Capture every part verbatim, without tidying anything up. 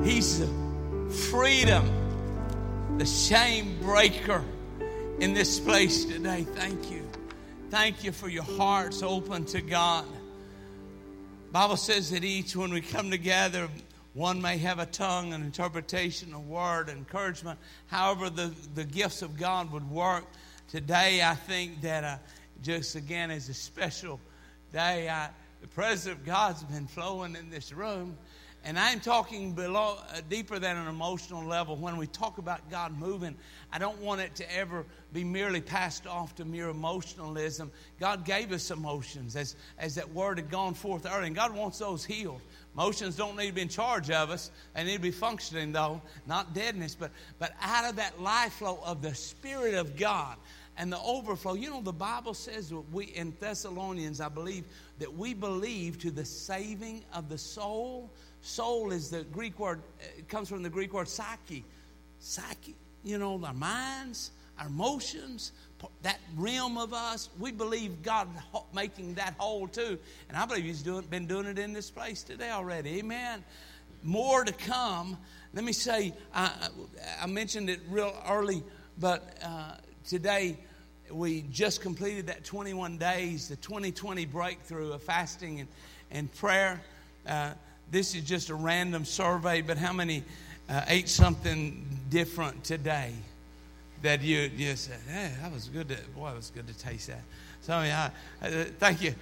He's the freedom, the shame breaker in this place today. Thank you. Thank you for your hearts open to God. The Bible says that each, when we come together, one may have a tongue, an interpretation, a word, encouragement. However, the, the gifts of God would work. Today, I think that uh, just again is a special day. I, the presence of God's been flowing in this room. And I'm talking below, uh, deeper than an emotional level. When we talk about God moving, I don't want it to ever be merely passed off to mere emotionalism. God gave us emotions as, as that word had gone forth earlier. And God wants those healed. Emotions don't need to be in charge of us. They need to be functioning, though, not deadness. But, but out of that life flow of the Spirit of God and the overflow. You know, the Bible says that we in Thessalonians, I believe, that we believe to the saving of the soul. Soul is the Greek word, it comes from the Greek word psyche. Psyche, you know, our minds, our emotions, that realm of us. We believe God making that whole too. And I believe He's doing, been doing it in this place today already. Amen. More to come. Let me say, I, I mentioned it real early, but uh, today we just completed that twenty-one days, the twenty twenty breakthrough of fasting and, and prayer. Uh, This is just a random survey, but how many uh, ate something different today that you you said, hey, that was good to, boy, it was good to taste that. So, yeah, uh, thank you.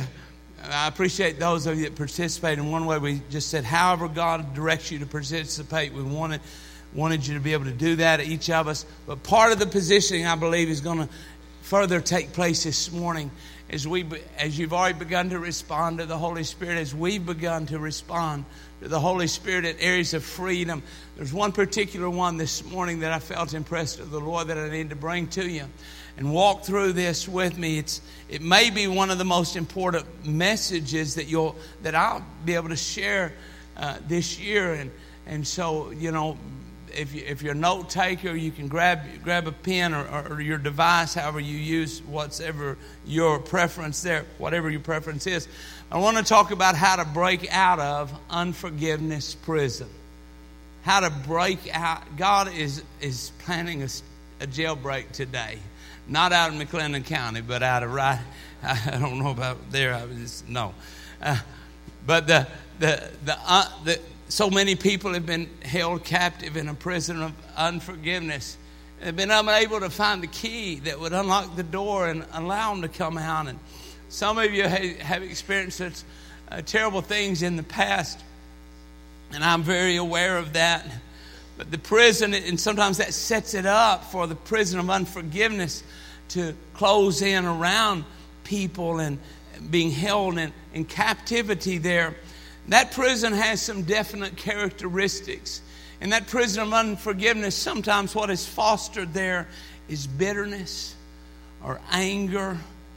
I appreciate those of you that participate in one way. We just said, however God directs you to participate, we wanted, wanted you to be able to do that, each of us. But part of the positioning, I believe, is going to further take place this morning. As we, as you've already begun to respond to the Holy Spirit, as we've begun to respond to the Holy Spirit in areas of freedom, there's one particular one this morning that I felt impressed of the Lord that I need to bring to you and walk through this with me. It's it may be one of the most important messages that you'll that I'll be able to share uh, this year, and and so you know. If, you, if you're a note taker, you can grab grab a pen or, or your device, however you use, whatever your preference there, whatever your preference is. I want to talk about how to break out of unforgiveness prison. How to break out. God is is planning a, a jailbreak today, not out in McLennan County, but out of right. I don't know about there. I was just, no, uh, but the the the uh, the. So many people have been held captive in a prison of unforgiveness. They've been unable to find the key that would unlock the door and allow them to come out. And some of you have experienced such uh, terrible things in the past, and I'm very aware of that. But the prison, and sometimes that sets it up for the prison of unforgiveness to close in around people and being held in, in captivity there. That prison has some definite characteristics. In that prison of unforgiveness, sometimes what is fostered there is bitterness or anger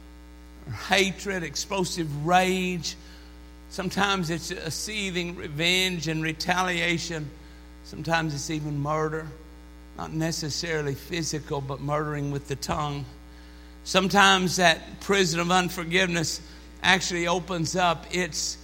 or hatred, explosive rage. Sometimes it's a seething revenge and retaliation. Sometimes it's even murder. Not necessarily physical, but murdering with the tongue. Sometimes that prison of unforgiveness actually opens up its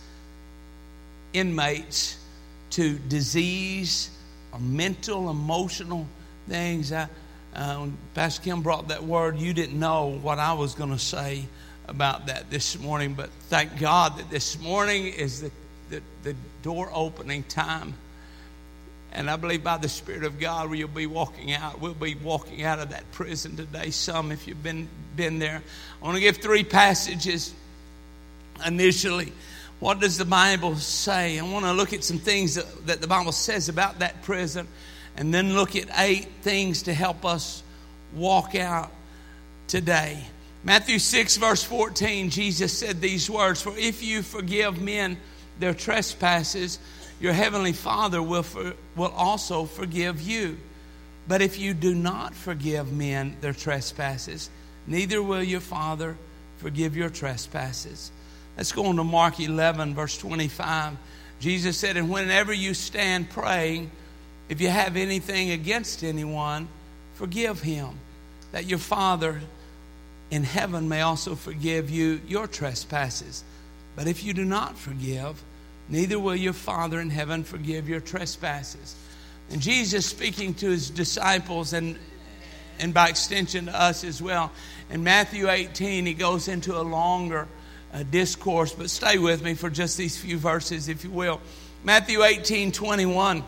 inmates to disease or mental, emotional things. I, uh, when Pastor Kim brought that word, you didn't know what I was going to say about that this morning, but thank God that this morning is the, the, the door opening time. And I believe by the Spirit of God, you'll be walking out. We'll be walking out of that prison today. Some, if you've been, been there. I want to give three passages initially. What does the Bible say? I want to look at some things that, that the Bible says about that prison, and then look at eight things to help us walk out today. Matthew six, verse fourteen, Jesus said these words, "For if you forgive men their trespasses, your heavenly Father will, for, will also forgive you. But if you do not forgive men their trespasses, neither will your Father forgive your trespasses." Let's go on to Mark eleven, verse twenty-five. Jesus said, "And whenever you stand praying, if you have anything against anyone, forgive him, that your Father in heaven may also forgive you your trespasses. But if you do not forgive, neither will your Father in heaven forgive your trespasses. And Jesus, speaking to his disciples and, and by extension to us as well, in Matthew eighteen, he goes into a longer uh, discourse, but stay with me for just these few verses, if you will. Matthew eighteen twenty-one.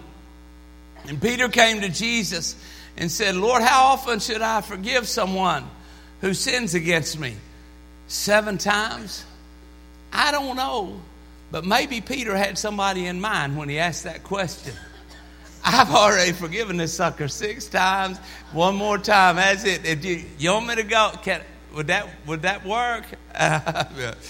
And Peter came to Jesus and said, Lord, how often should I forgive someone who sins against me? Seven times? I don't know. But maybe Peter had somebody in mind when he asked that question. I've already forgiven this sucker six times. One more time. That's it. If you, you want me to go, can, would that would that work? Uh,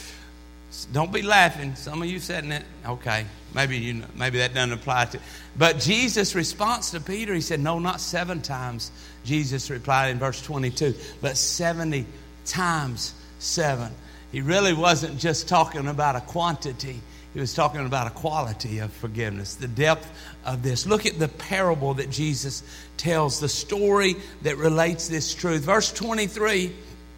don't be laughing. Some of you said that. Okay. Maybe you know, maybe that doesn't apply to. But Jesus' response to Peter, he said, no, not seven times. Jesus replied in verse twenty-two, but seventy times seven. He really wasn't just talking about a quantity. He was talking about a quality of forgiveness, the depth of this. Look at the parable that Jesus tells, the story that relates this truth. Verse twenty-three,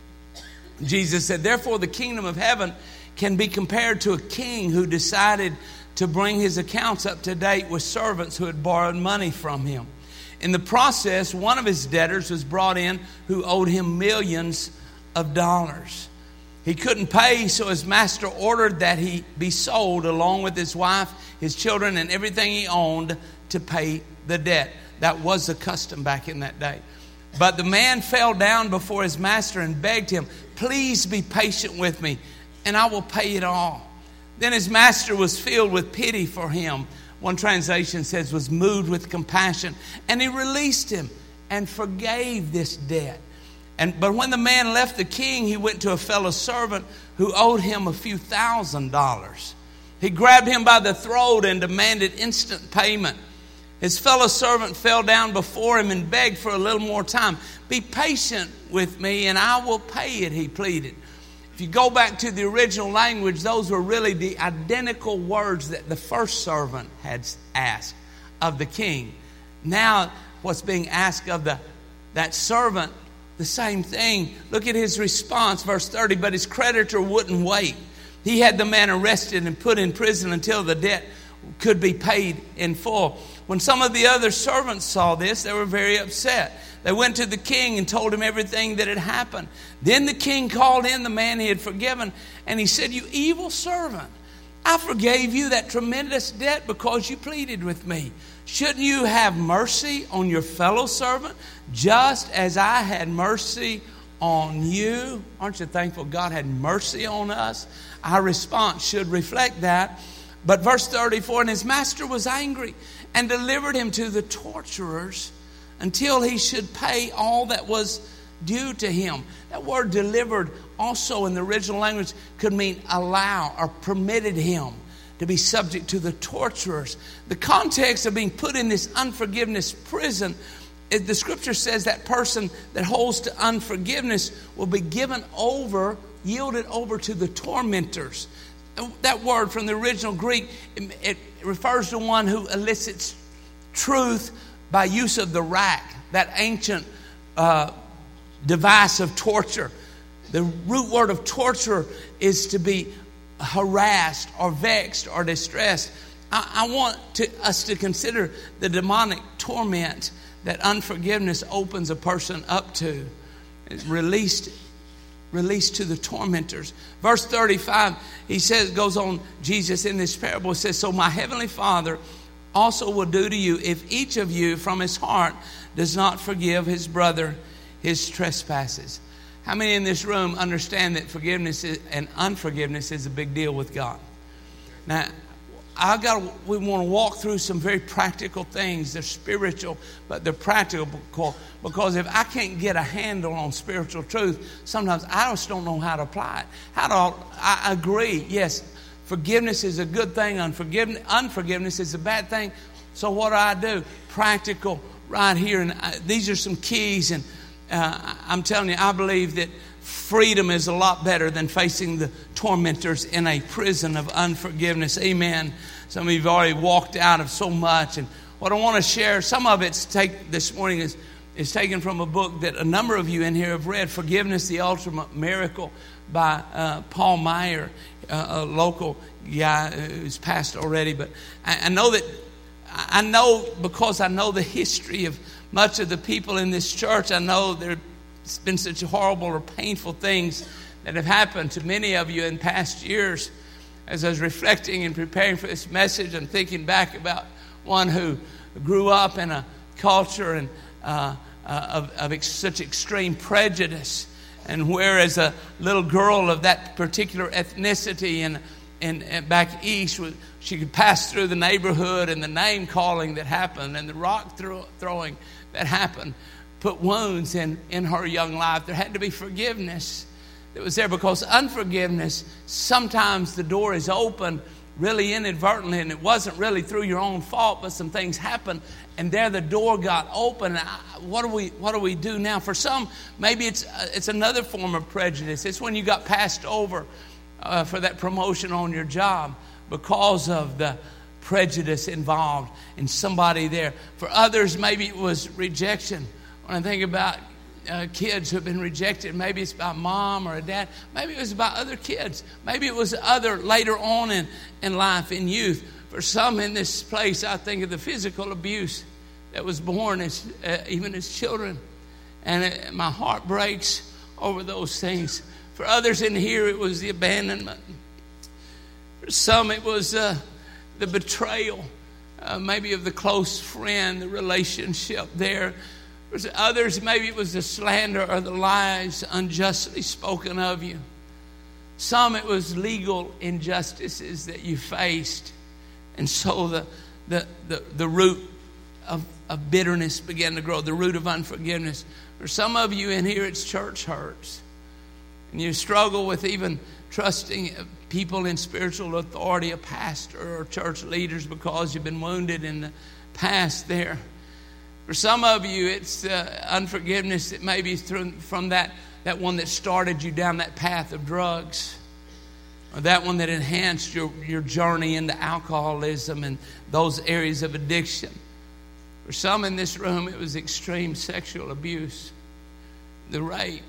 Jesus said, therefore the kingdom of heaven can be compared to a king who decided to bring his accounts up to date with servants who had borrowed money from him. In the process, one of his debtors was brought in who owed him millions of dollars. He couldn't pay, so his master ordered that he be sold along with his wife, his children, and everything he owned to pay the debt. That was the custom back in that day. But the man fell down before his master and begged him, please be patient with me, and I will pay it all. Then his master was filled with pity for him. One translation says was moved with compassion. And he released him and forgave this debt. And But when the man left the king, he went to a fellow servant who owed him a few thousand dollars. He grabbed him by the throat and demanded instant payment. His fellow servant fell down before him and begged for a little more time. Be patient with me and I will pay it, he pleaded. If you go back to the original language, those were really the identical words that the first servant had asked of the king. Now, what's being asked of the that servant, the same thing. Look at his response, verse thirty. But his creditor wouldn't wait. He had the man arrested and put in prison until the debt could be paid in full. When some of the other servants saw this, they were very upset. They went to the king and told him everything that had happened. Then the king called in the man he had forgiven, and he said, you evil servant, I forgave you that tremendous debt because you pleaded with me. Shouldn't you have mercy on your fellow servant, just as I had mercy on you? Aren't you thankful God had mercy on us? Our response should reflect that. But verse thirty-four, and his master was angry and delivered him to the torturers until he should pay all that was due to him. That word delivered also in the original language could mean allow or permitted him to be subject to the torturers. The context of being put in this unforgiveness prison, the scripture says that person that holds to unforgiveness will be given over, yielded over to the tormentors. That word from the original Greek, it refers to one who elicits truth by use of the rack, that ancient uh, device of torture. The root word of torture is to be harassed or vexed or distressed. I, I want to, us to consider the demonic torment that unforgiveness opens a person up to. It's released Released to the tormentors. Verse thirty-five, he says, goes on, Jesus in this parable says, so my heavenly Father also will do to you if each of you from his heart does not forgive his brother his trespasses. How many in this room understand that forgiveness is, and unforgiveness is a big deal with God? Now, I got. We want to walk through some very practical things. They're spiritual, but they're practical because if I can't get a handle on spiritual truth, sometimes I just don't know how to apply it. How do I, I agree? Yes, forgiveness is a good thing. Unforgiveness, unforgiveness is a bad thing. So what do I do? Practical, right here, and I, these are some keys. And uh, I'm telling you, I believe that freedom is a lot better than facing the tormentors in a prison of unforgiveness. Amen. Some of you have already walked out of so much. And what I want to share, some of it's take this morning is, is taken from a book that a number of you in here have read, Forgiveness, the Ultimate Miracle by uh, Paul Meyer. uh, a local guy who's passed already. But I, I know that, I know because I know the history of much of the people in this church. I know there's been such horrible or painful things that have happened to many of you in past years. As I was reflecting and preparing for this message, I'm thinking back about one who grew up in a culture and uh, uh, of, of ex- such extreme prejudice. And whereas a little girl of that particular ethnicity and, and, and back east, she could pass through the neighborhood, and the name calling that happened and the rock throw, throwing that happened put wounds in, in her young life. There had to be forgiveness that was there, because unforgiveness, sometimes the door is open really inadvertently, and it wasn't really through your own fault, but some things happened, and there the door got open. What do we what do we do now? For some, maybe it's uh, it's another form of prejudice. It's when you got passed over uh, for that promotion on your job because of the prejudice involved in somebody there. For others, maybe it was rejection. When I think about Uh, kids who have been rejected, maybe it's by mom or a dad, maybe it was by other kids, maybe it was other later on in, in life, in youth. For some in this place, I think of the physical abuse that was born as uh, even as children, and it, my heart breaks over those things. For others in here, it was the abandonment. For some, it was uh, the betrayal, uh, maybe of the close friend, the relationship there. For others, maybe it was the slander or the lies unjustly spoken of you. Some, it was legal injustices that you faced. And so the the the, the root of, of bitterness began to grow, the root of unforgiveness. For some of you in here, it's church hurts. And you struggle with even trusting people in spiritual authority, a pastor or church leaders, because you've been wounded in the past there. For some of you, it's uh, unforgiveness that maybe through, from that, that one that started you down that path of drugs, or that one that enhanced your, your journey into alcoholism and those areas of addiction. For some in this room, it was extreme sexual abuse, the rape.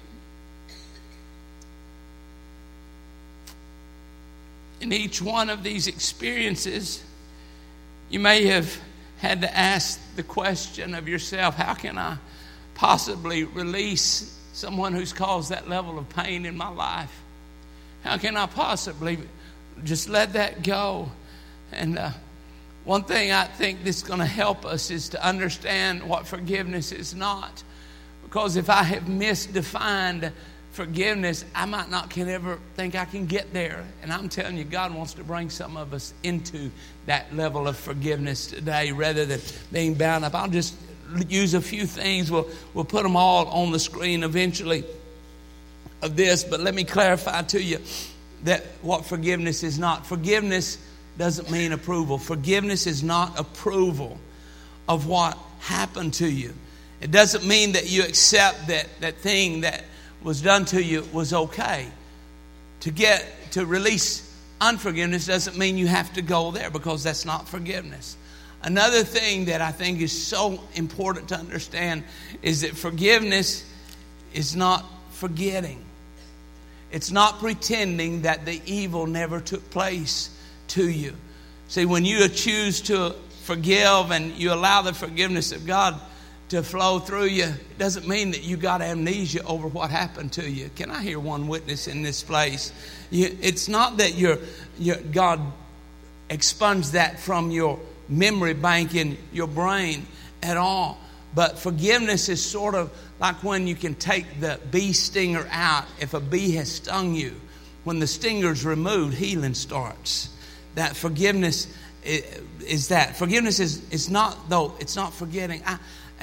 In each one of these experiences, you may have had to ask the question of yourself, how can I possibly release someone who's caused that level of pain in my life? How can I possibly just let that go? And uh, one thing I think that's going to help us is to understand what forgiveness is not. Because if I have misdefined forgiveness, I might not can ever think I can get there. And I'm telling you, God wants to bring some of us into that level of forgiveness today rather than being bound up. I'll just use a few things. We'll, we'll put them all on the screen eventually of this. But let me clarify to you that what forgiveness is not. Forgiveness doesn't mean approval. Forgiveness is not approval of what happened to you. It doesn't mean that you accept that, that thing that was done to you was okay. To get to release unforgiveness doesn't mean you have to go there, because that's not forgiveness. Another thing that I think is so important to understand is that forgiveness is not forgetting. It's not pretending that the evil never took place to you. See, when you choose to forgive and you allow the forgiveness of God to flow through you, it doesn't mean that you got amnesia over what happened to you. Can I hear one witness in this place? You, it's not that you're, you're, God expunged that from your memory bank in your brain at all. But forgiveness is sort of like when you can take the bee stinger out. If a bee has stung you, when the stinger's removed, healing starts. That forgiveness is, is that. Forgiveness is, is not, though, it's not forgetting. I,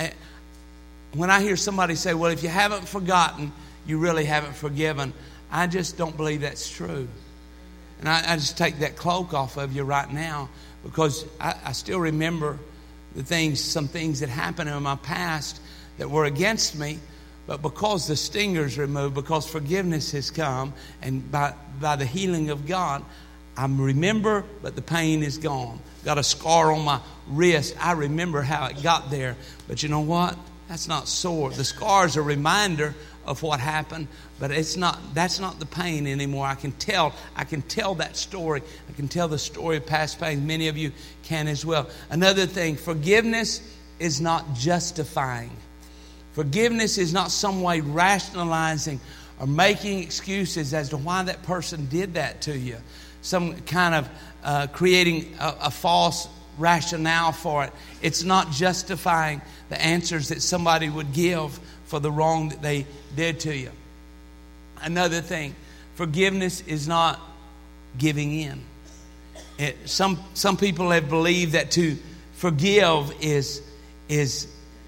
When I hear somebody say, well, if you haven't forgotten, you really haven't forgiven, I just don't believe that's true. And I, I just take that cloak off of you right now, because I, I still remember the things, some things that happened in my past that were against me. But because the stinger's removed, because forgiveness has come, and by, by the healing of God, I remember, but the pain is gone. Got a scar on my wrist. I remember how it got there. But you know what? That's not sore. The scar is a reminder of what happened, but it's not. That's not the pain anymore. I can tell. I can tell that story. I can tell the story of past pain. Many of you can as well. Another thing, forgiveness is not justifying. Forgiveness is not some way rationalizing or making excuses as to why that person did that to you. Some kind of uh, creating a, a false rationale for it. It's not justifying the answers that somebody would give for the wrong that they did to you. Another thing, forgiveness is not giving in. It, some some people have believed that to forgive is is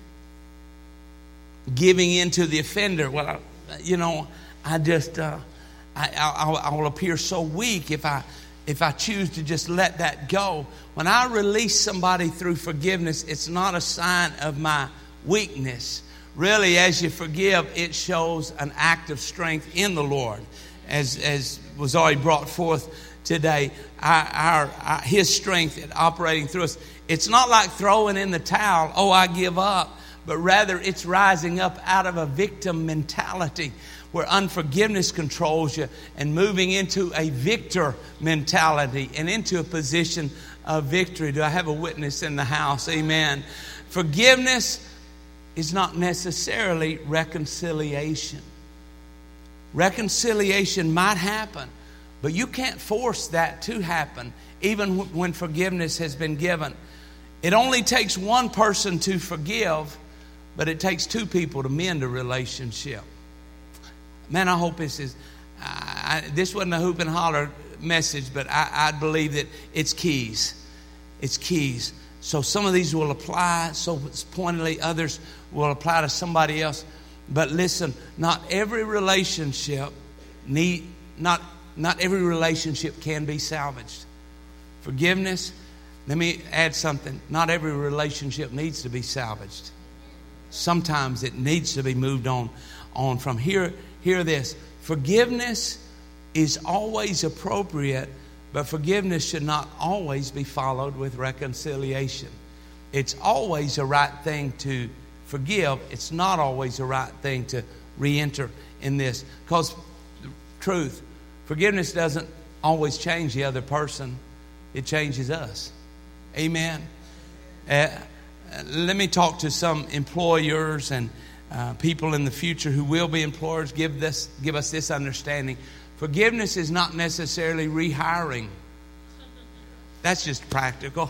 giving in to the offender. Well, I, you know, I just uh, I, I I will appear so weak if I. If I choose to just let that go. When I release somebody through forgiveness, it's not a sign of my weakness. Really, as you forgive, it shows an act of strength in the Lord. As, as was already brought forth today, our, our, our, His strength operating through us. It's not like throwing in the towel, oh, I give up. But rather, it's rising up out of a victim mentality, where unforgiveness controls you, and moving into a victor mentality and into a position of victory. Do I have a witness in the house? Amen. Forgiveness is not necessarily reconciliation. Reconciliation might happen, but you can't force that to happen, even when forgiveness has been given. It only takes one person to forgive, but it takes two people to mend a relationship. Man, I hope this is, uh, this wasn't a hoop and holler message, but I, I believe that it's keys. It's keys. So some of these will apply so pointedly, others will apply to somebody else. But listen, not every relationship need not not every relationship can be salvaged. Forgiveness, let me add something. Not every relationship needs to be salvaged. Sometimes it needs to be moved on on from here. Hear this. Forgiveness is always appropriate, but forgiveness should not always be followed with reconciliation. It's always a right thing to forgive. It's not always a right thing to re-enter in this. Because, truth, forgiveness doesn't always change the other person. It changes us. Amen. Uh, let me talk to some employers and Uh, people in the future who will be employers. Give this, give us this understanding. Forgiveness is not necessarily rehiring. That's just practical.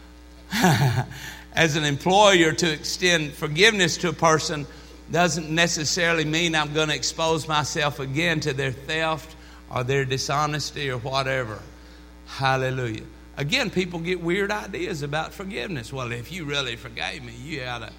As an employer, to extend forgiveness to a person doesn't necessarily mean I'm going to expose myself again to their theft or their dishonesty or whatever. Hallelujah. Again, people get weird ideas about forgiveness. Well, if you really forgave me, you ought to.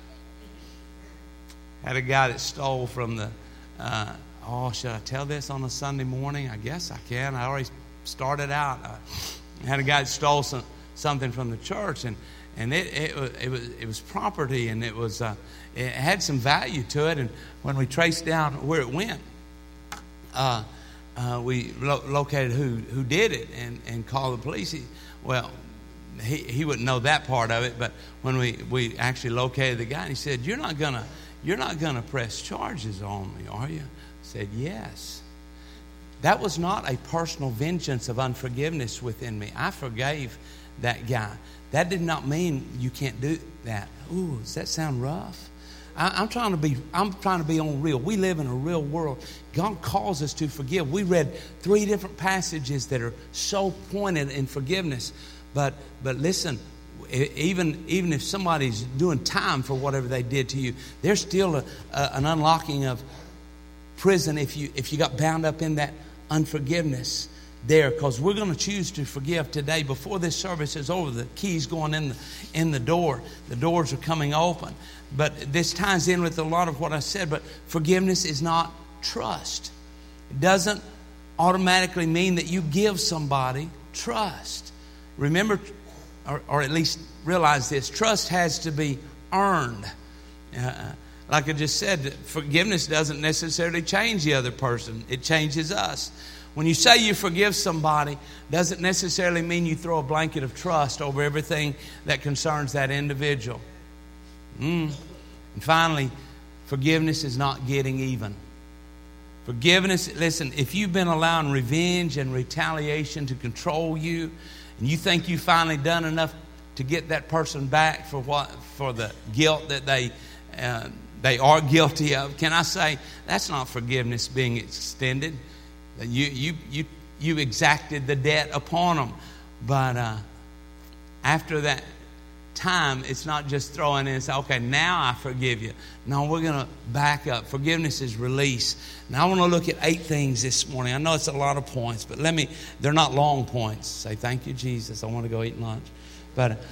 Had a guy that stole from the, uh, oh, should I tell this on a Sunday morning? I guess I can. I already started out. I had a guy that stole some, something from the church, and, and it, it, was, it, was, it was property, and it, was, uh, it had some value to it. And when we traced down where it went, uh, uh, we lo- located who, who did it and, and called the police. He, well, he, he wouldn't know that part of it, but when we, we actually located the guy, and he said, you're not going to You're not going to press charges on me, are you? I said, yes. That was not a personal vengeance of unforgiveness within me. I forgave that guy. That did not mean you can't do that. Ooh, does that sound rough? I, I'm trying to be. I'm trying to be on real. We live in a real world. God calls us to forgive. We read three different passages that are so pointed in forgiveness. But but listen. Even even if somebody's doing time for whatever they did to you, there's still a, a, an unlocking of prison if you if you got bound up in that unforgiveness there. Because we're going to choose to forgive today. Before this service is over, the key's going in the in the door. The doors are coming open. But this ties in with a lot of what I said. But forgiveness is not trust. It doesn't automatically mean that you give somebody trust. Remember. Or, or at least realize this. Trust has to be earned. Uh, like I just said, forgiveness doesn't necessarily change the other person. It changes us. When you say you forgive somebody, doesn't necessarily mean you throw a blanket of trust over everything that concerns that individual. Mm. And finally, Forgiveness is not getting even. Forgiveness, listen, if you've been allowing revenge and retaliation to control you, and you think you've finally done enough to get that person back for what for the guilt that they uh, they are guilty of, can I say that's not forgiveness being extended? You you you you exacted the debt upon them, but uh, after that time, it's not just throwing in and say, okay, now I forgive you. No, we're going to back up. Forgiveness is release. Now I want to look at eight things this morning. I know it's a lot of points, but let me, they're not long points. Say, thank you, Jesus. I want to go eat lunch. But uh,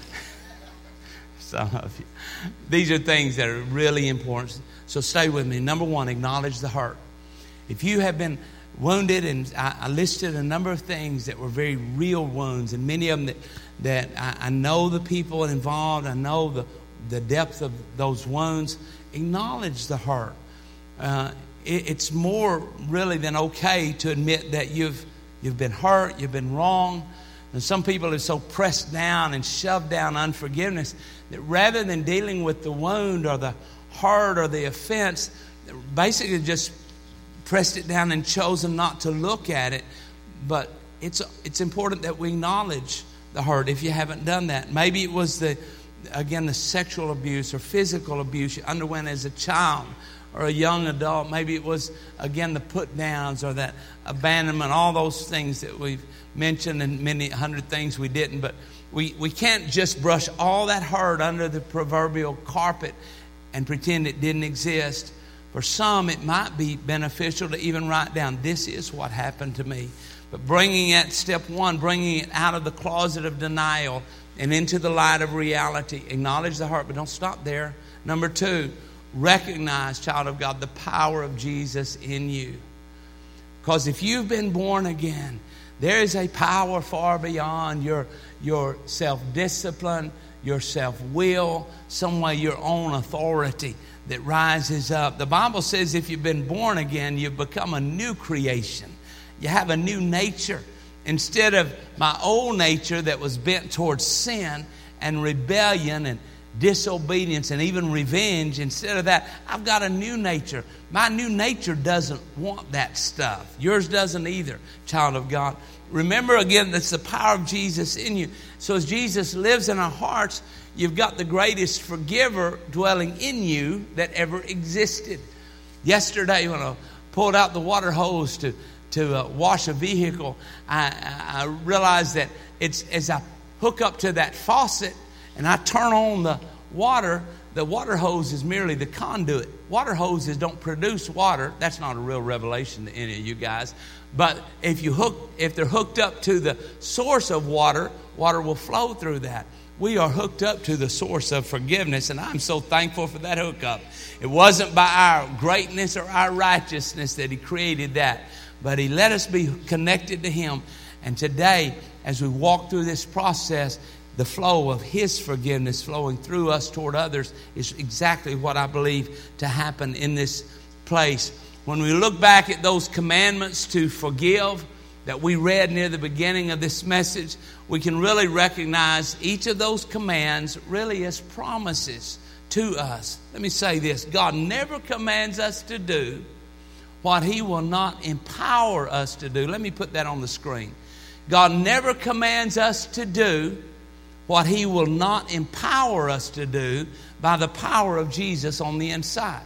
some of you, these are things that are really important. So stay with me. Number one, acknowledge the hurt. If you have been wounded, and I, I listed a number of things that were very real wounds, and many of them that that I, I know the people involved, I know the, the depth of those wounds. Acknowledge the hurt. Uh, it, it's more really than okay to admit that you've you've been hurt, you've been wrong. And some people are so pressed down and shoved down unforgiveness that rather than dealing with the wound or the hurt or the offense, basically just pressed it down and chosen not to look at it. But it's it's important that we acknowledge the hurt if you haven't done that. Maybe it was the, again, the sexual abuse or physical abuse you underwent as a child or a young adult. Maybe it was, again, the put downs or that abandonment, all those things that we've mentioned and many hundred things we didn't. But we, we can't just brush all that hurt under the proverbial carpet and pretend it didn't exist. For some, it might be beneficial to even write down, this is what happened to me. But bringing it, step one, bringing it out of the closet of denial and into the light of reality. Acknowledge the heart, but don't stop there. Number two, recognize, child of God, the power of Jesus in you. Because if you've been born again, there is a power far beyond your, your self-discipline, your self-will, some way your own authority that rises up. The Bible says if you've been born again, you've become a new creation. You have a new nature. Instead of my old nature that was bent towards sin and rebellion and disobedience and even revenge, instead of that, I've got a new nature. My new nature doesn't want that stuff. Yours doesn't either, child of God. Remember again, that's the power of Jesus in you. So as Jesus lives in our hearts, you've got the greatest forgiver dwelling in you that ever existed. Yesterday, when I pulled out the water hose to to uh, wash a vehicle, I, I realized that it's as I hook up to that faucet and I turn on the water, the water hose is merely the conduit. Water hoses don't produce water. That's not a real revelation to any of you guys. But if you hook, if they're hooked up to the source of water, water will flow through that. We are hooked up to the source of forgiveness, and I'm so thankful for that hookup. It wasn't by our greatness or our righteousness that He created that, but He let us be connected to Him. And today, as we walk through this process, the flow of His forgiveness flowing through us toward others is exactly what I believe to happen in this place. When we look back at those commandments to forgive that we read near the beginning of this message, we can really recognize each of those commands really as promises to us. Let me say this. God never commands us to do what He will not empower us to do. Let me put that on the screen. God never commands us to do what He will not empower us to do by the power of Jesus on the inside.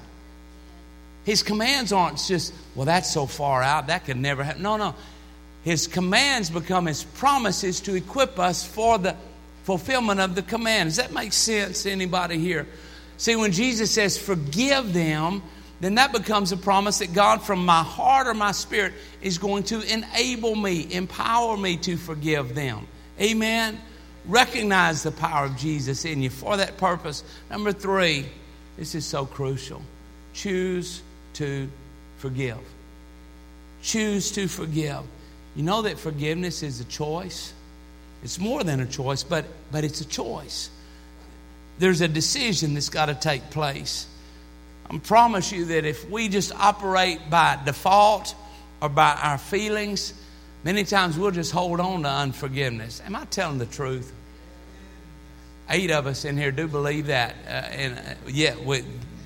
His commands aren't just, well, that's so far out, that could never happen. No, no. His commands become His promises to equip us for the fulfillment of the command. Does that make sense to anybody here? See, when Jesus says, forgive them, then that becomes a promise that God, from my heart or my spirit, is going to enable me, empower me to forgive them. Amen? Recognize the power of Jesus in you for that purpose. Number three, this is so crucial. Choose to forgive. Choose to forgive. You know that forgiveness is a choice. It's more than a choice, but, but it's a choice. There's a decision that's got to take place. I promise you that if we just operate by default or by our feelings, many times we'll just hold on to unforgiveness. Am I telling the truth? Eight of us in here do believe that. Uh, and uh, yeah, we,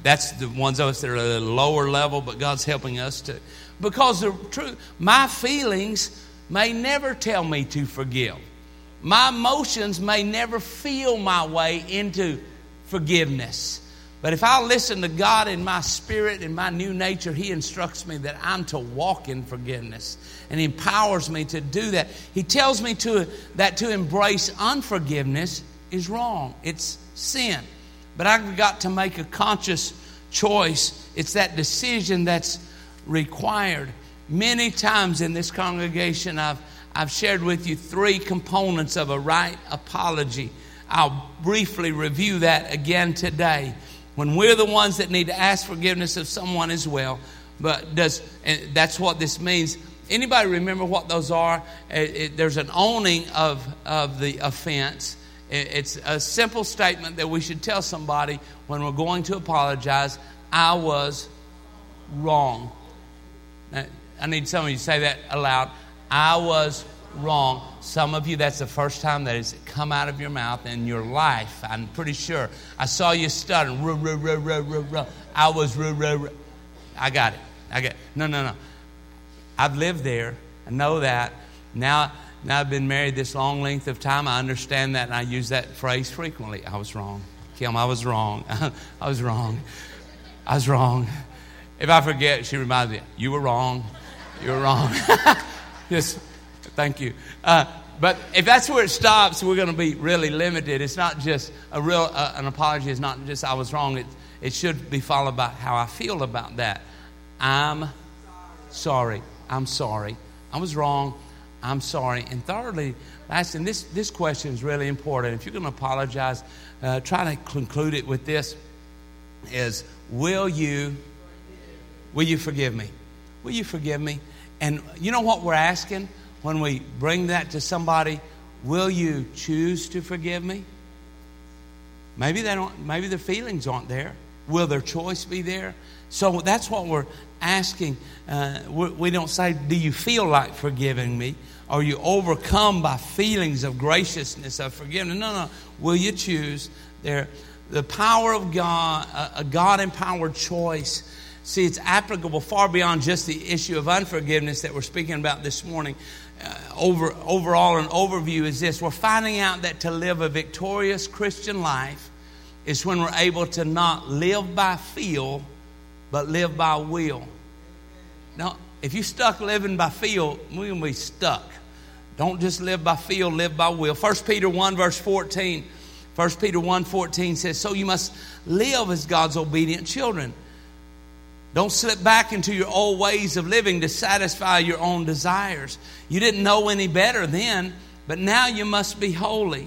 that's the ones of us that are at a lower level, but God's helping us to. Because the truth, my feelings may never tell me to forgive. My emotions may never feel my way into forgiveness. But if I listen to God in my spirit, in my new nature, He instructs me that I'm to walk in forgiveness. And He empowers me to do that. He tells me to that to embrace unforgiveness is wrong. It's sin. But I've got to make a conscious choice. It's that decision that's required. Many times in this congregation, I've I've shared with you three components of a right apology. I'll briefly review that again today. When we're the ones that need to ask forgiveness of someone as well. But does and that's what this means. Anybody remember what those are? It, it, there's an owning of, of the offense. It, it's a simple statement that we should tell somebody when we're going to apologize. I was wrong. Now, I need some of you to say that aloud. I was wrong. Some of you, that's the first time that it's come out of your mouth in your life. I'm pretty sure. I saw you stuttering. Ruh, ruh, ruh, ruh, ruh, ruh. I was ruh, ruh, ruh. I got it. I got it. No, no, no. I've lived there. I know that. Now, now I've been married this long length of time. I understand that, and I use that phrase frequently. I was wrong. Kim, I was wrong. I was wrong. I was wrong. If I forget, she reminds me, you were wrong. You were wrong. Yes, thank you. Uh, but if that's where it stops, we're going to be really limited. It's not just a real, uh, an apology is not just I was wrong. It, it should be followed by how I feel about that. I'm sorry. I'm sorry. I was wrong. I'm sorry. And thirdly, last, and this, this question is really important. If you're going to apologize, uh, try to conclude it with this, is will you, will you forgive me? Will you forgive me? And you know what we're asking when we bring that to somebody? Will you choose to forgive me? Maybe they don't. Maybe their feelings aren't there. Will their choice be there? So that's what we're asking. Uh, we, we don't say, do you feel like forgiving me? Are you overcome by feelings of graciousness, of forgiveness? No, no. Will you choose? There, the power of God, a, a God-empowered choice. See, it's applicable far beyond just the issue of unforgiveness that we're speaking about this morning. Uh, over overall, an overview is this. We're finding out that to live a victorious Christian life is when we're able to not live by feel, but live by will. Now, if you're stuck living by feel, we're going to be stuck. Don't just live by feel, live by will. First Peter one, verse fourteen. First Peter one, fourteen says, so you must live as God's obedient children. Don't slip back into your old ways of living to satisfy your own desires. You didn't know any better then, but now you must be holy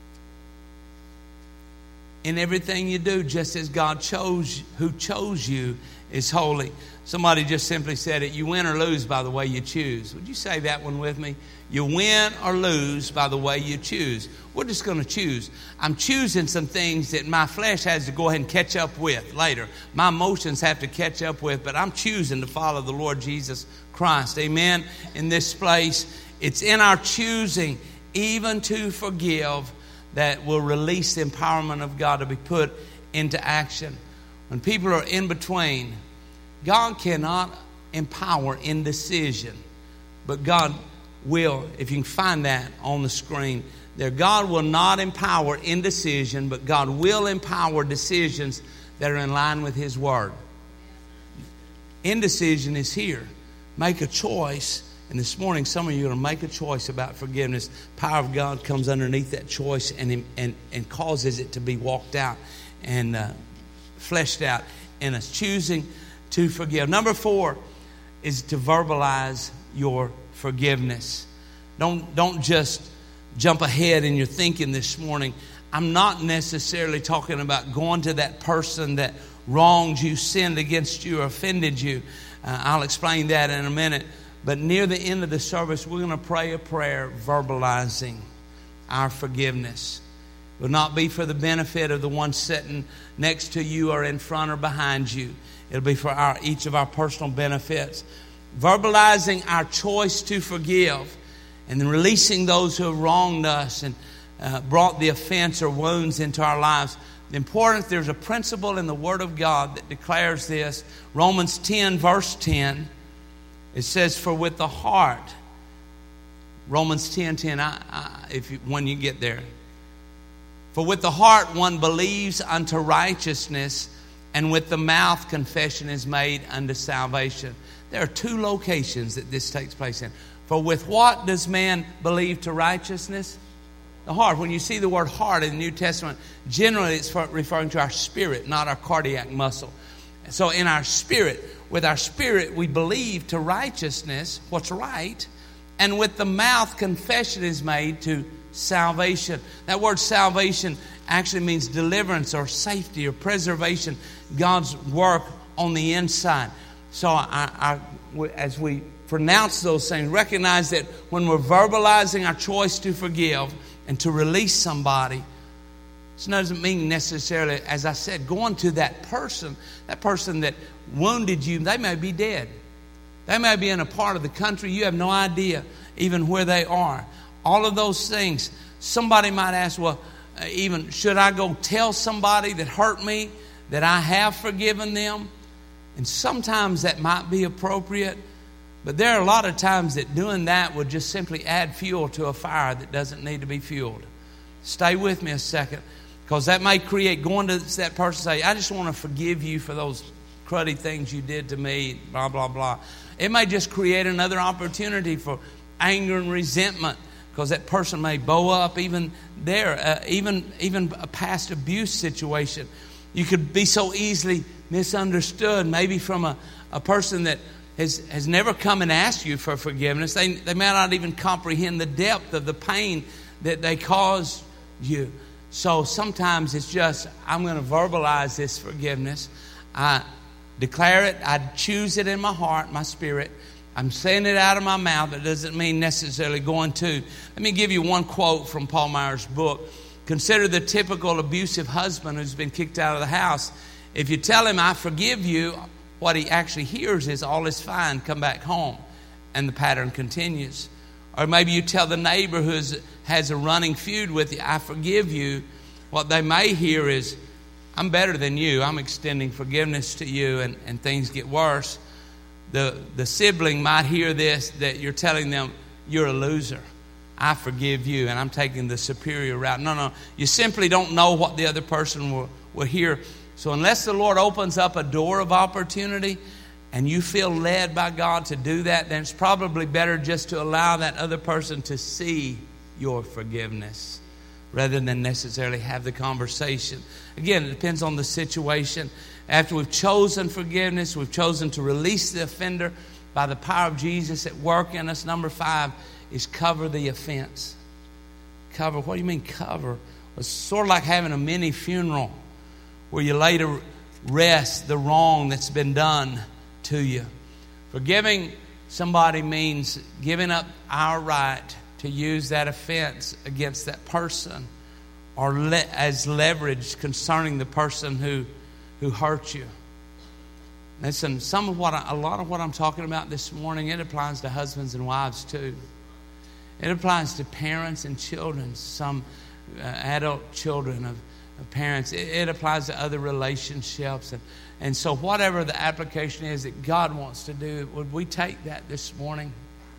in everything you do, just as God chose, who chose you is holy. Somebody just simply said it. You win or lose by the way you choose. Would you say that one with me? You win or lose by the way you choose. We're just going to choose. I'm choosing some things that my flesh has to go ahead and catch up with later. My emotions have to catch up with, but I'm choosing to follow the Lord Jesus Christ. Amen. In this place, it's in our choosing even to forgive that will release the empowerment of God to be put into action. When people are in between, God cannot empower indecision, but God will, if you can find that on the screen there, God will not empower indecision, but God will empower decisions that are in line with His Word. Indecision is here. Make a choice. And this morning, some of you are going to make a choice about forgiveness. Power of God comes underneath that choice and, and, and causes it to be walked out and uh, fleshed out in us choosing to forgive. Number four is to verbalize your forgiveness. Don't, don't just jump ahead in your thinking this morning. I'm not necessarily talking about going to that person that wronged you, sinned against you, or offended you. Uh, I'll explain that in a minute. But near the end of the service, we're going to pray a prayer verbalizing our forgiveness. It will not be for the benefit of the one sitting next to you or in front or behind you. It'll be for our each of our personal benefits. Verbalizing our choice to forgive and then releasing those who have wronged us and uh, brought the offense or wounds into our lives. the importance, there's a principle in the Word of God that declares this. Romans ten, verse ten, it says, for with the heart, Romans ten, ten, I, I, if you, when you get there. For with the heart one believes unto righteousness, and with the mouth confession is made unto salvation. There are two locations that this takes place in. For with what does man believe to righteousness? The heart. When you see the word heart in the New Testament, generally it's referring to our spirit, not our cardiac muscle. So in our spirit, with our spirit we believe to righteousness, what's right, and with the mouth confession is made to salvation. That word salvation actually means deliverance or safety or preservation, God's work on the inside. So I, I, as we pronounce those things, recognize that when we're verbalizing our choice to forgive and to release somebody, this doesn't mean necessarily, as I said, going to that person, that person that wounded you, they may be dead. They may be in a part of the country, you have no idea even where they are. All of those things. Somebody might ask, well, uh, even should I go tell somebody that hurt me that I have forgiven them? And sometimes that might be appropriate. But there are a lot of times that doing that would just simply add fuel to a fire that doesn't need to be fueled. Stay with me a second. Because that may create, going to that person and say, I just want to forgive you for those cruddy things you did to me, blah, blah, blah. It may just create another opportunity for anger and resentment, because that person may bow up even there, uh, even even a past abuse situation. You could be so easily misunderstood, maybe from a, a person that has, has never come and asked you for forgiveness. They, they may not even comprehend the depth of the pain that they caused you. So sometimes it's just, I'm going to verbalize this forgiveness. I declare it. I choose it in my heart, my spirit. I'm saying it out of my mouth. It doesn't mean necessarily going to. Let me give you one quote from Paul Meyer's book. Consider the typical abusive husband who's been kicked out of the house. If you tell him, I forgive you, what he actually hears is, all is fine, come back home. And the pattern continues. Or maybe you tell the neighbor who has a running feud with you, I forgive you. What they may hear is, I'm better than you. I'm extending forgiveness to you, and, and things get worse. The, the sibling might hear this, that you're telling them, you're a loser. I forgive you, and I'm taking the superior route. No, no. You simply don't know what the other person will, will hear. So unless the Lord opens up a door of opportunity and you feel led by God to do that, then it's probably better just to allow that other person to see your forgiveness rather than necessarily have the conversation. Again, it depends on the situation. After we've chosen forgiveness, we've chosen to release the offender by the power of Jesus at work in us. Number five is cover the offense. Cover, what do you mean cover? It's sort of like having a mini funeral where you lay to rest the wrong that's been done to you. Forgiving somebody means giving up our right to use that offense against that person or le- as leverage concerning the person who, who hurt you. Listen, some of what I, a lot of what I'm talking about this morning, it applies to husbands and wives too. It applies to parents and children, some uh, adult children of, of parents. It, it applies to other relationships. And, and so whatever the application is that God wants to do, would we take that this morning?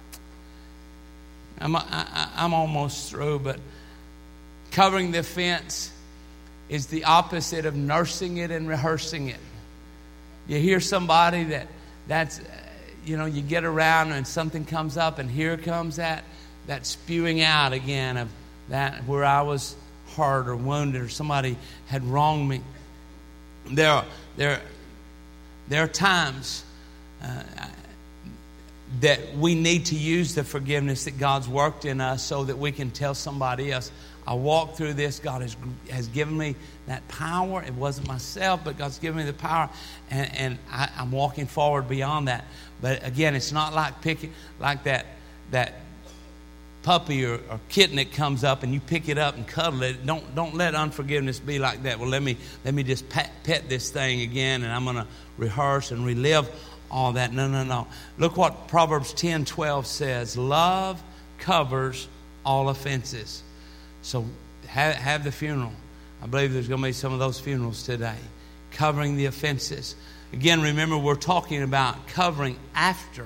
I'm, I, I'm almost through, but covering the offense is the opposite of nursing it and rehearsing it. You hear somebody that, that's, uh, you know, you get around and something comes up and here comes that, that spewing out again of that where I was hurt or wounded or somebody had wronged me. There are, there, there are times uh, that we need to use the forgiveness that God's worked in us so that we can tell somebody else, I walked through this. God has has given me that power. It wasn't myself, but God's given me the power, and, and I, I'm walking forward beyond that. But again, it's not like picking like that that puppy or, or kitten that comes up and you pick it up and cuddle it. Don't don't let unforgiveness be like that. Well, let me let me just pet, pet this thing again, and I'm going to rehearse and relive all that. No, no, no. Look what Proverbs ten twelve says. Love covers all offenses. So have, have the funeral. I believe there's going to be some of those funerals today. Covering the offenses. Again, remember, we're talking about covering after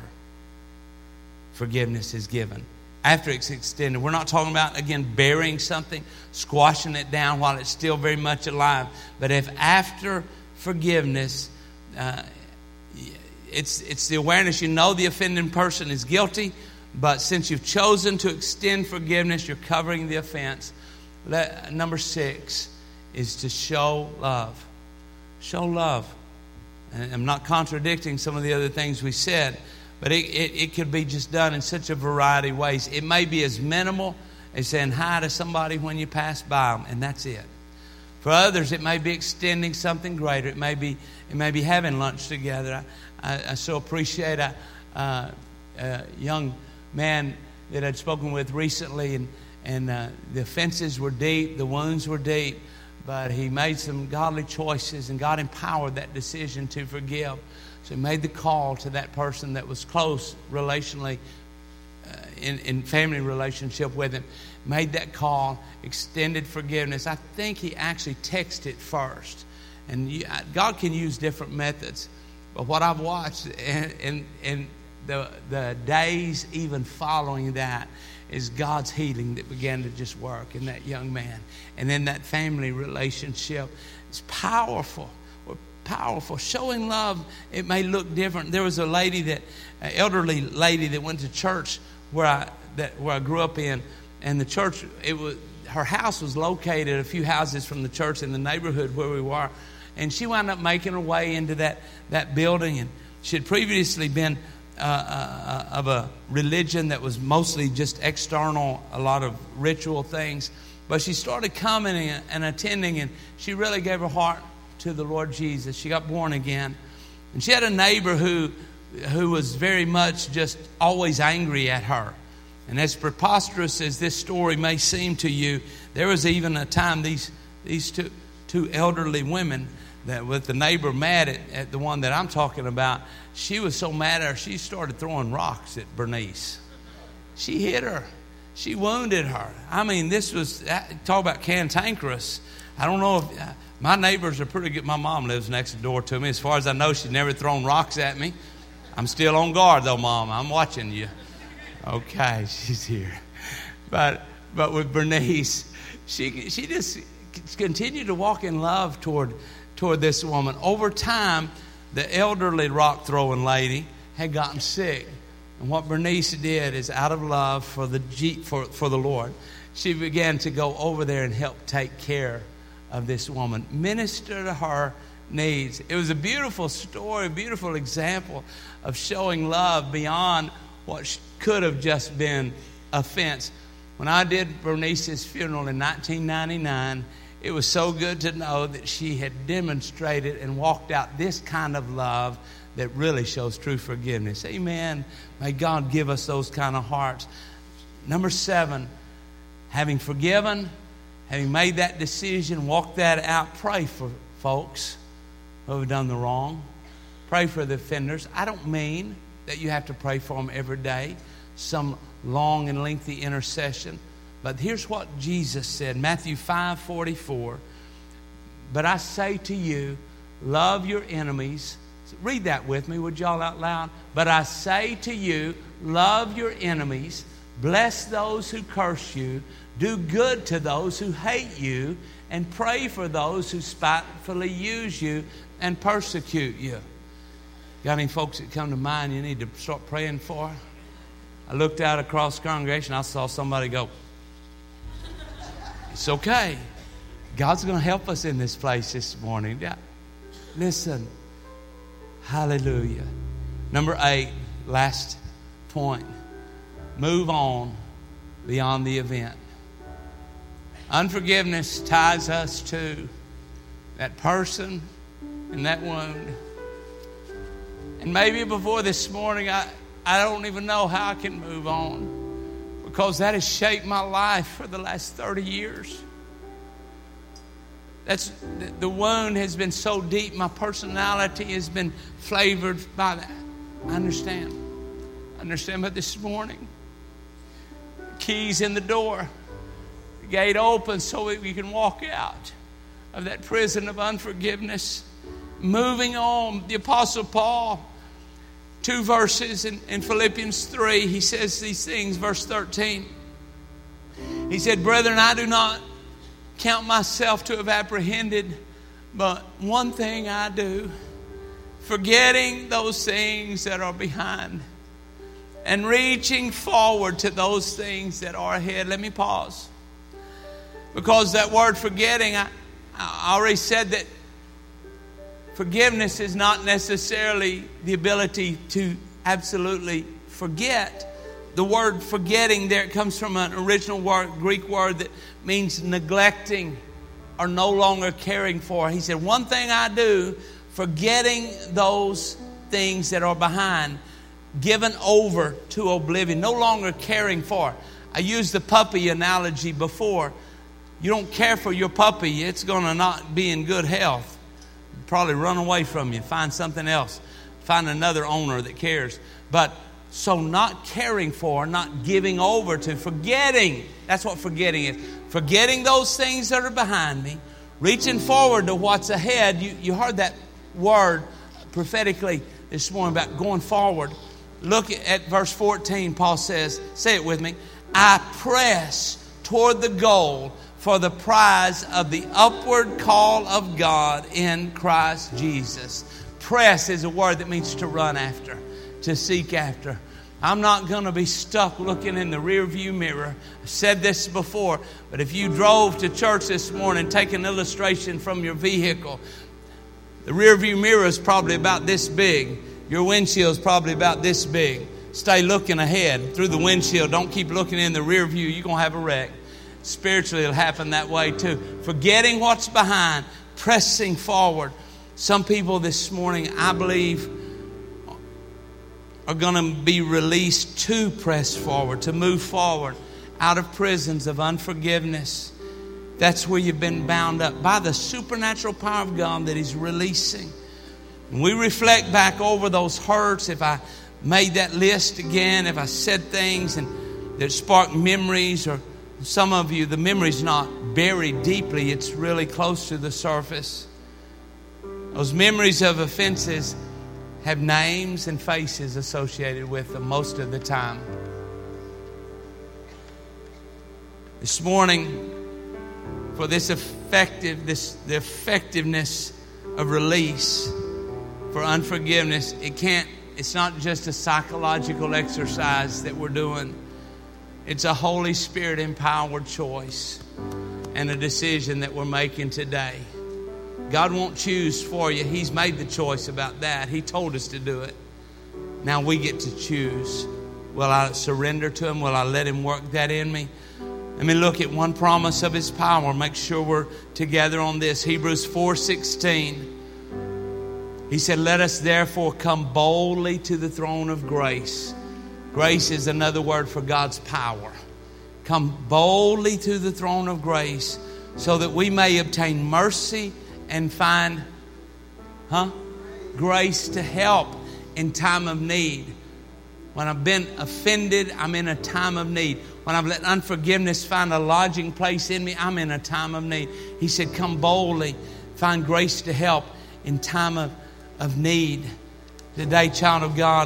forgiveness is given. After it's extended. We're not talking about, again, burying something, squashing it down while it's still very much alive. But if after forgiveness, uh, it's, it's the awareness, you know the offending person is guilty, but since you've chosen to extend forgiveness, you're covering the offense. Let, number six is to show love. Show love. And I'm not contradicting some of the other things we said, but it, it, it could be just done in such a variety of ways. It may be as minimal as saying hi to somebody when you pass by them, and that's it. For others, it may be extending something greater. It may be it may be having lunch together. I, I, I so appreciate a, uh, a young man that I'd spoken with recently, and, and uh, the offenses were deep, the wounds were deep, but he made some godly choices, and God empowered that decision to forgive. So he made the call to that person that was close relationally, uh, in, in family relationship with him. Made that call, extended forgiveness. I think he actually texted first. And you, God can use different methods. But what I've watched in, in, in the, the days even following that is God's healing that began to just work in that young man. And in that family relationship. It's powerful. Powerful. Showing love, it may look different. There was a lady that, an elderly lady that went to church where I that where I grew up in, and the church, it was her house was located a few houses from the church in the neighborhood where we were, and she wound up making her way into that that building, and she had previously been uh, uh, of a religion that was mostly just external, a lot of ritual things, but she started coming and, and attending, and she really gave her heart to the Lord Jesus. She got born again. And she had a neighbor who who was very much just always angry at her. And as preposterous as this story may seem to you, there was even a time these these two two elderly women that with the neighbor mad at, at the one that I'm talking about, she was so mad at her, she started throwing rocks at Bernice. She hit her. She wounded her. I mean, this was, talk about cantankerous. I don't know if... Uh, My neighbors are pretty good. My mom lives next door to me. As far as I know, she's never thrown rocks at me. I'm still on guard, though, Mom. I'm watching you. Okay, she's here. But but with Bernice, she she just continued to walk in love toward toward this woman. Over time, the elderly rock throwing lady had gotten sick, and what Bernice did is, out of love for the for for the Lord, she began to go over there and help take care of this woman, minister to her needs. It was a beautiful story, a beautiful example of showing love beyond what could have just been offense. When I did Bernice's funeral in nineteen ninety-nine, it was so good to know that she had demonstrated and walked out this kind of love that really shows true forgiveness. Amen. May God give us those kind of hearts. Number seven, having forgiven, having made that decision, walk that out, pray for folks who have done the wrong. Pray for the offenders. I don't mean that you have to pray for them every day, some long and lengthy intercession. But here's what Jesus said, Matthew five forty-four. But I say to you, love your enemies. Read that with me, would y'all, out loud? But I say to you, love your enemies, bless those who curse you, do good to those who hate you, and pray for those who spitefully use you and persecute you. Got any folks that come to mind you need to start praying for? I looked out across the congregation. I saw somebody go, it's okay. God's going to help us in this place this morning. Yeah. Listen. Hallelujah. Number eight, last point. Move on beyond the event. Unforgiveness ties us to that person and that wound. And maybe before this morning, I, I don't even know how I can move on, because that has shaped my life for the last thirty years. That's the wound has been so deep. My personality has been flavored by that. I understand. I understand. But this morning, keys in the door, the gate open so that we can walk out. of that prison of unforgiveness. Moving on, the Apostle Paul, two verses in, in Philippians three, he says these things, verse thirteen. He said, "Brethren, I do not count myself to have apprehended, but one thing I do, forgetting those things that are behind and reaching forward to those things that are ahead." Let me pause. Because that word forgetting, I, I already said that forgiveness is not necessarily the ability to absolutely forget. The word forgetting there, it comes from an original word, Greek word that means neglecting or no longer caring for. He said, one thing I do, forgetting those things that are behind, given over to oblivion, no longer caring for. I used the puppy analogy before. You don't care for your puppy, it's going to not be in good health. Probably run away from you, find something else, find another owner that cares. But so not caring for, not giving over to, forgetting. That's what forgetting is. Forgetting those things that are behind me, reaching forward to what's ahead. You, you heard that word prophetically this morning about going forward. Look at verse fourteen. Paul says, say it with me. I press toward the goal for the prize of the upward call of God in Christ Jesus. Press is a word that means to run after, to seek after. I'm not going to be stuck looking in the rearview mirror. I've said this before, but if you drove to church this morning, take an illustration from your vehicle. The rearview mirror is probably about this big. Your windshield is probably about this big. Stay looking ahead through the windshield. Don't keep looking in the rear view. You're going to have a wreck. Spiritually, it'll happen that way too. Forgetting what's behind, pressing forward. Some people this morning, I believe, are going to be released to press forward, to move forward out of prisons of unforgiveness. That's where you've been bound up by the supernatural power of God that He's releasing. When we reflect back over those hurts, if I made that list again, if I said things and that sparked memories, or some of you, the memory's not buried deeply, it's really close to the surface. Those memories of offenses have names and faces associated with them most of the time. This morning, for this effective, this the effectiveness of release for unforgiveness, it can't, it's not just a psychological exercise that we're doing. It's a Holy Spirit empowered choice and a decision that we're making today. God won't choose for you. He's made the choice about that. He told us to do it. Now we get to choose. Will I surrender to Him? Will I let Him work that in me? Let me look at one promise of His power. Make sure we're together on this. Hebrews four sixteen. He said, let us therefore come boldly to the throne of grace. Grace is another word for God's power. Come boldly to the throne of grace so that we may obtain mercy and find huh, grace to help in time of need. When I've been offended, I'm in a time of need. When I've let unforgiveness find a lodging place in me, I'm in a time of need. He said, come boldly, find grace to help in time of, of need. Today, child of God,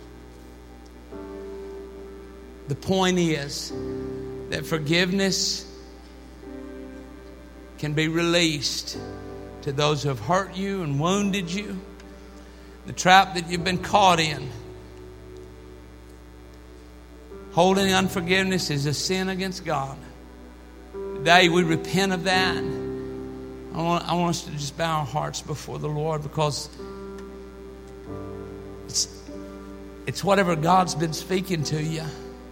the point is that forgiveness can be released to those who have hurt you and wounded you. The trap that you've been caught in. Holding unforgiveness is a sin against God. Today we repent of that. I want, I want us to just bow our hearts before the Lord, because it's, it's whatever God's been speaking to you.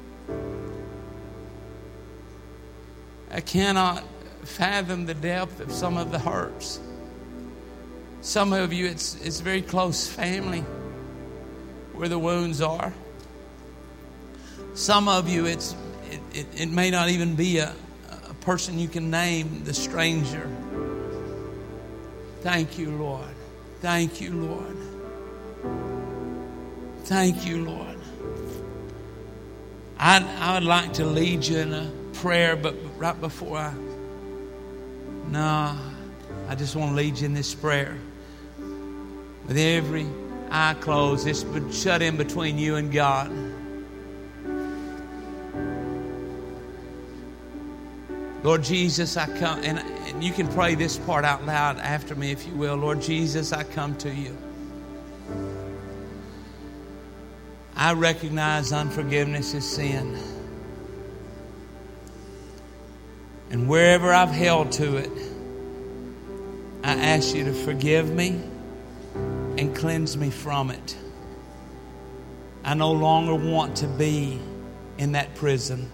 I cannot fathom the depth of some of the hurts. Some of you, it's it's very close family where the wounds are. Some of you, it's it, it, it may not even be a, a person you can name, the stranger. Thank you, Lord. Thank you, Lord. Thank you, Lord. I I would like to lead you in a prayer, but right before I, no, I just want to lead you in this prayer. With every eye closed, it's shut in between you and God. Lord Jesus, I come, and, and you can pray this part out loud after me if you will. Lord Jesus, I come to you. I recognize unforgiveness is sin. And wherever I've held to it, I ask you to forgive me and cleanse me from it. I no longer want to be in that prison.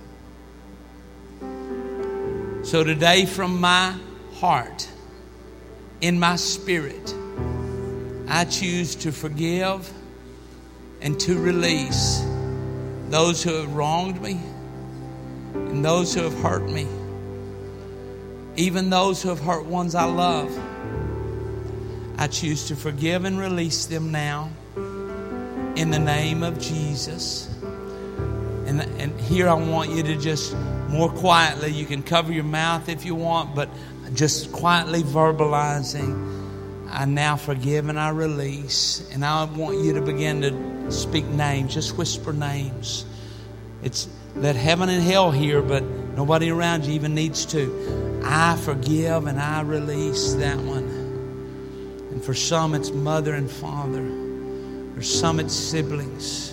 So today, from my heart, in my spirit, I choose to forgive and to release those who have wronged me and those who have hurt me, even those who have hurt ones I love. I choose to forgive and release them now in the name of Jesus. And, and here I want you to just more quietly, you can cover your mouth if you want, but just quietly verbalizing, I now forgive and I release. And I want you to begin to speak names, just whisper names. It's let heaven and hell hear, but nobody around you even needs to. I forgive and I release that one. And for some it's mother and father. For some it's siblings.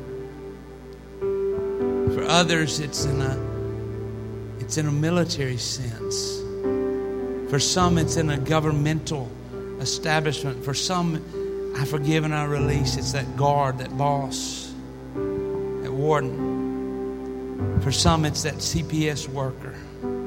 For others it's in a it's in a military sense. For some it's in a governmental establishment. For some, I forgive and I release. It's that guard, that boss, that warden. For some it's that C P S worker.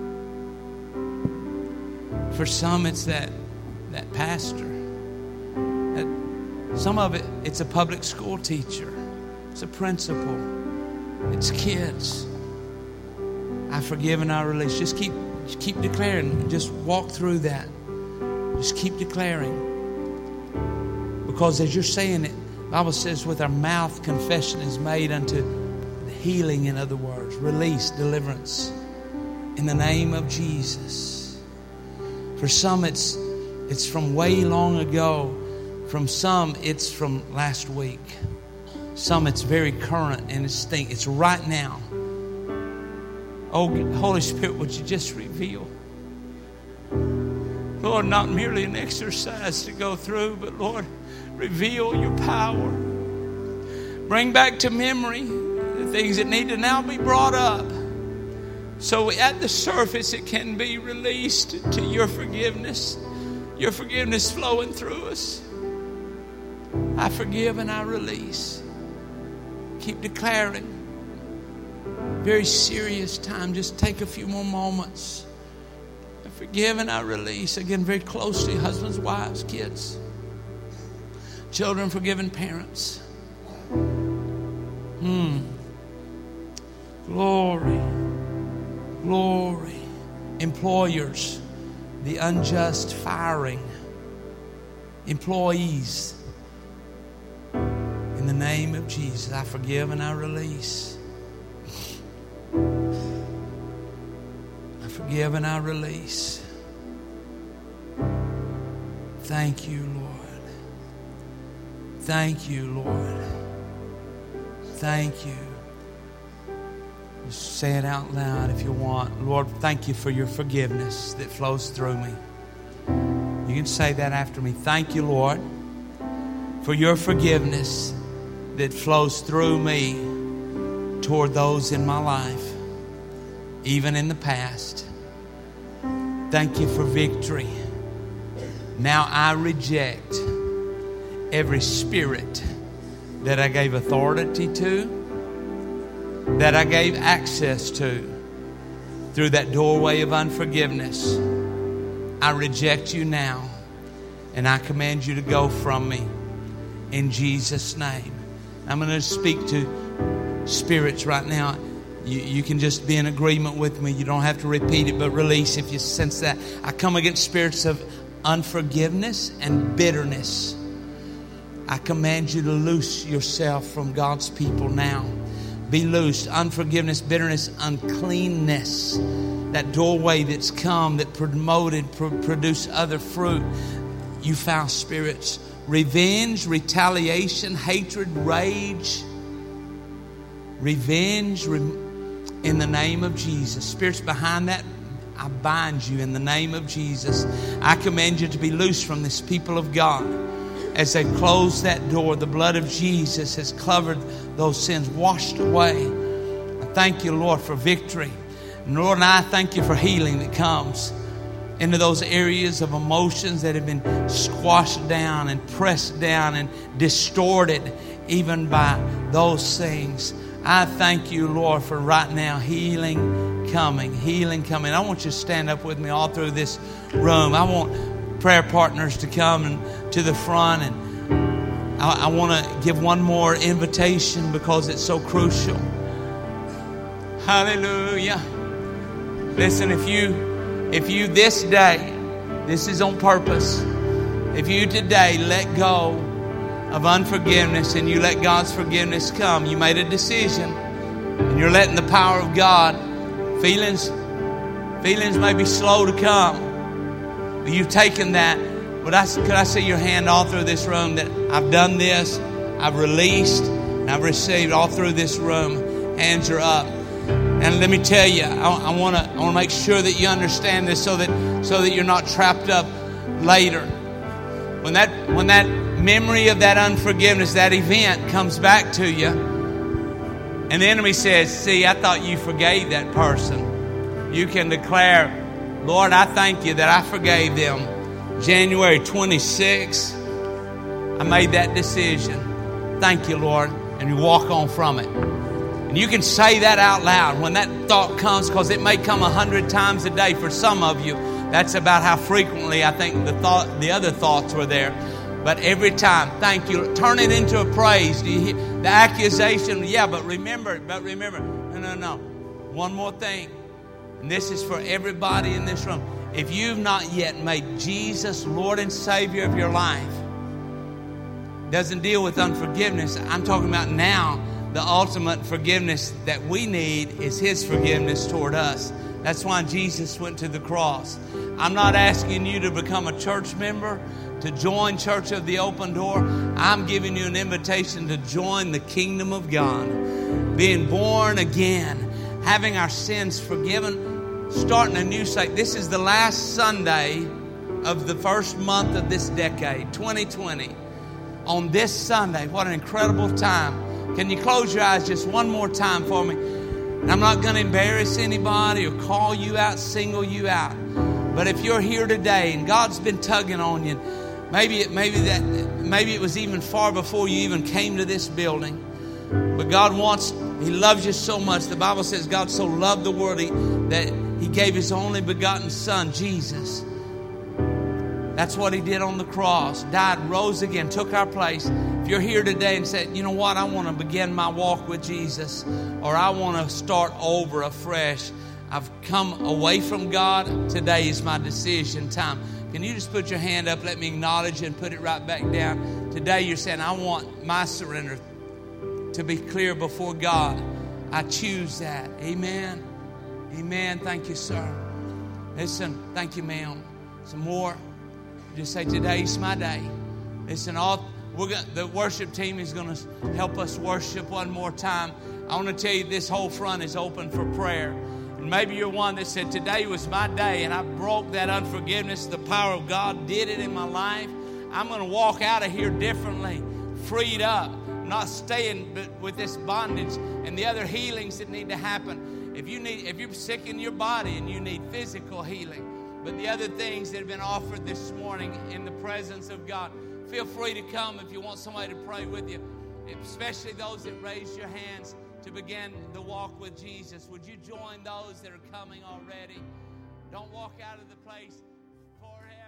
For some it's that that pastor. That, some of it, it's a public school teacher. It's a principal. It's kids. I forgive and I release. Just keep, just keep declaring. Just walk through that. Just keep declaring. Because as you're saying it, the Bible says with our mouth confession is made unto healing, in other words. Release, deliverance. In the name of Jesus. For some it's it's from way long ago. From some it's from last week. Some it's very current and it's stink. It's right now. Oh, Holy Spirit, would you just reveal? Lord, not merely an exercise to go through, but Lord, reveal your power. Bring back to memory the things that need to now be brought up. So at the surface it can be released to your forgiveness. Your forgiveness flowing through us. I forgive and I release. Keep declaring. Very serious time. Just take a few more moments. I forgive and I release. Again, very closely. Husbands, wives, kids. Children, forgiving parents. Hmm. Glory. Glory. Employers. The unjust firing. Employees. In the name of Jesus, I forgive and I release. I forgive and I release. Thank you, Lord. Thank you, Lord. Thank you. Just say it out loud if you want. Lord, thank you for your forgiveness that flows through me. You can say that after me. Thank you, Lord, for your forgiveness that flows through me toward those in my life, even in the past. Thank you for victory. Now I reject every spirit that I gave authority to, that I gave access to through that doorway of unforgiveness. I reject you now, and I command you to go from me in Jesus' name. I'm going to speak to spirits right now. You, you can just be in agreement with me. You don't have to repeat it, but release if you sense that. I come against spirits of unforgiveness and bitterness. I command you to loose yourself from God's people now. be loosed. Unforgiveness, bitterness, uncleanness. That doorway that's come, that promoted, pro- produced other fruit. You foul spirits. Revenge, retaliation, hatred, rage. Revenge, re- in the name of Jesus. Spirits behind that, I bind you in the name of Jesus. I command you to be loose from this people of God. As they close that door, the blood of Jesus has covered those sins, washed away. I thank you, Lord, for victory. And Lord, and I thank you for healing that comes into those areas of emotions that have been squashed down and pressed down and distorted even by those things. I thank you, Lord, for right now healing coming, healing coming. I want you to stand up with me all through this room. I want prayer partners to come and to the front, and I, I want to give one more invitation because it's so crucial. Hallelujah. Listen, if you, if you this day, this is on purpose. If you today let go of unforgiveness and you let God's forgiveness come, you made a decision and you're letting the power of God, feelings, feelings may be slow to come, but you've taken that. But I, could I see your hand all through this room that I've done this, I've released, and I've received all through this room. Hands are up. And let me tell you, I, I want to I want to make sure that you understand this so that so that you're not trapped up later. When that when that memory of that unforgiveness, that event comes back to you, and the enemy says, see, I thought you forgave that person. You can declare, Lord, I thank you that I forgave them. January twenty-sixth, I made that decision. Thank you, Lord. And you walk on from it. And you can say that out loud when that thought comes, because it may come a hundred times a day for some of you. That's about how frequently I think the thought, the other thoughts were there. But every time, thank you. Turn it into a praise. Do you hear the accusation? Yeah, but remember, but remember. No, no, no. One more thing. And this is for everybody in this room. If you've not yet made Jesus Lord and Savior of your life, doesn't deal with unforgiveness. I'm talking about now. The ultimate forgiveness that we need is His forgiveness toward us. That's why Jesus went to the cross. I'm not asking you to become a church member, to join Church of the Open Door. I'm giving you an invitation to join the kingdom of God. Being born again, having our sins forgiven, starting a new cycle. This is the last Sunday of the first month of this decade, twenty twenty. On this Sunday, what an incredible time. Can you close your eyes just one more time for me? And I'm not going to embarrass anybody or call you out, single you out. But if you're here today and God's been tugging on you, maybe it, maybe that, maybe it was even far before you even came to this building. But God wants, He loves you so much. The Bible says God so loved the world he, that He gave His only begotten Son, Jesus. That's what He did on the cross. Died, rose again, took our place. If you're here today and said, you know what, I want to begin my walk with Jesus, or I want to start over afresh. I've come away from God. Today is my decision time. Can you just put your hand up? Let me acknowledge it and put it right back down. Today you're saying, I want my surrender to be clear before God. I choose that. Amen. Amen. Thank you, sir. Listen, thank you, ma'am. Some more. Just say, today's my day. Listen, all we're gonna, the worship team is going to help us worship one more time. I want to tell you, this whole front is open for prayer. And maybe you're one that said, today was my day, and I broke that unforgiveness. The power of God did it in my life. I'm going to walk out of here differently, freed up, not staying with this bondage and the other healings that need to happen. If you need, if you're sick in your body and you need physical healing, but the other things that have been offered this morning in the presence of God, feel free to come if you want somebody to pray with you, especially those that raise your hands to begin the walk with Jesus. Would you join those that are coming already? Don't walk out of the place forever.